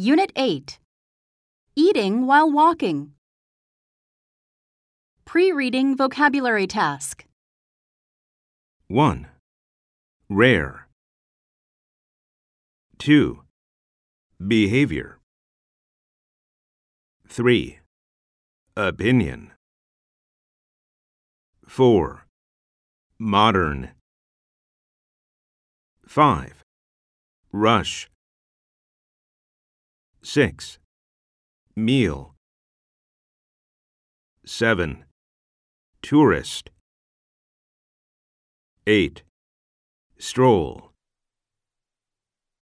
Unit 8. Eating while walking. Pre-reading vocabulary task. 1. Rare. 2. Behavior. 3. Opinion. 4. Modern. 5. Rush. 6. Meal. 7. Tourist. 8. Stroll.